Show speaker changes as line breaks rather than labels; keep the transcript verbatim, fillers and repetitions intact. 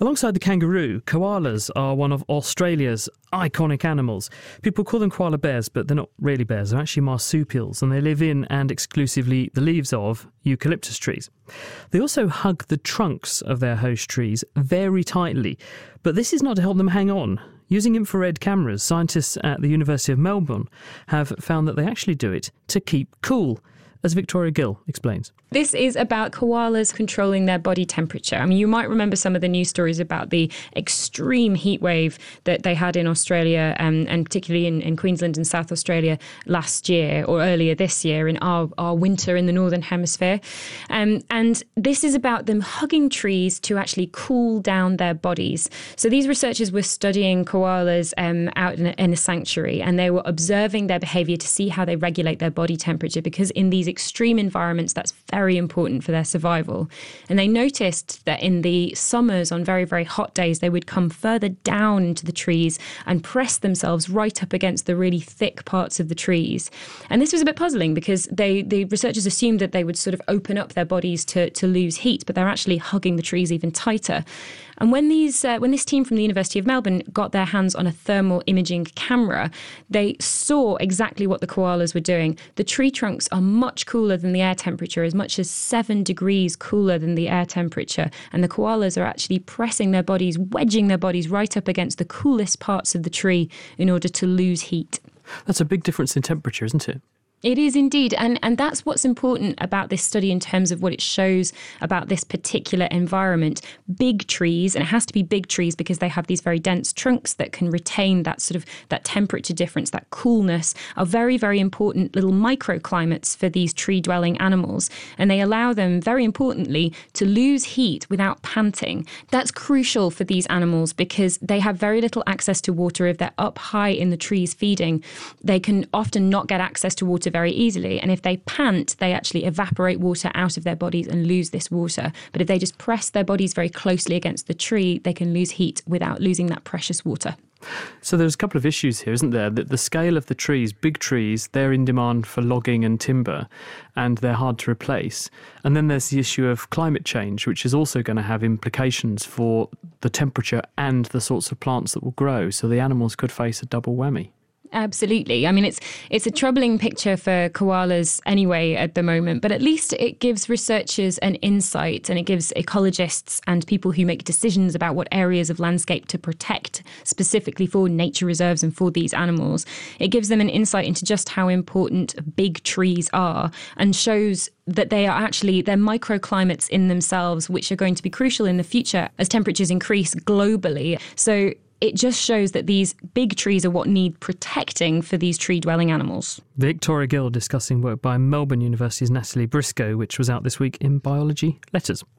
Alongside the kangaroo, koalas are one of Australia's iconic animals. People call them koala bears, but they're not really bears. They're actually marsupials, and they live in and exclusively the leaves of eucalyptus trees. They also hug the trunks of their host trees very tightly, but this is not to help them hang on. Using infrared cameras, scientists at the University of Melbourne have found that they actually do it to keep cool, as Victoria Gill explains.
This is about koalas controlling their body temperature. I mean, you might remember some of the news stories about the extreme heat wave that they had in Australia, um, and particularly in, in Queensland and South Australia last year or earlier this year in our, our winter in the Northern Hemisphere. Um, and this is about them hugging trees to actually cool down their bodies. So these researchers were studying koalas um, out in a, in a sanctuary, and they were observing their behaviour to see how they regulate their body temperature, because in these extreme environments, that's very important for their survival. And they noticed that in the summers, on very, very hot days, they would come further down into the trees and press themselves right up against the really thick parts of the trees. And this was a bit puzzling, because they, the researchers assumed that they would sort of open up their bodies to, to lose heat, but they're actually hugging the trees even tighter. And when these, uh, when this team from the University of Melbourne got their hands on a thermal imaging camera, they saw exactly what the koalas were doing. The tree trunks are much cooler than the air temperature, as much as seven degrees cooler than the air temperature. And the koalas are actually pressing their bodies, wedging their bodies right up against the coolest parts of the tree in order to lose heat.
That's a big difference in temperature, isn't it?
It is indeed. And, and that's what's important about this study in terms of what it shows about this particular environment. Big trees, and it has to be big trees because they have these very dense trunks that can retain that sort of that temperature difference, that coolness, are very, very important little microclimates for these tree-dwelling animals. And they allow them, very importantly, to lose heat without panting. That's crucial for these animals because they have very little access to water. If they're up high in the trees feeding, they can often not get access to water very easily. And if they pant, they actually evaporate water out of their bodies and lose this water. But if they just press their bodies very closely against the tree, they can lose heat without losing that precious water.
So there's a couple of issues here, isn't there? The, the scale of the trees, big trees, they're in demand for logging and timber, and they're hard to replace. And then there's the issue of climate change, which is also going to have implications for the temperature and the sorts of plants that will grow. So the animals could face a double whammy.
Absolutely. I mean, it's it's a troubling picture for koalas anyway at the moment, but at least it gives researchers an insight, and it gives ecologists and people who make decisions about what areas of landscape to protect specifically for nature reserves and for these animals. It gives them an insight into just how important big trees are, and shows that they are actually, they're microclimates in themselves, which are going to be crucial in the future as temperatures increase globally. So it just shows that these big trees are what need protecting for these tree-dwelling animals.
Victoria Gill discussing work by Melbourne University's Natalie Briscoe, which was out this week in Biology Letters.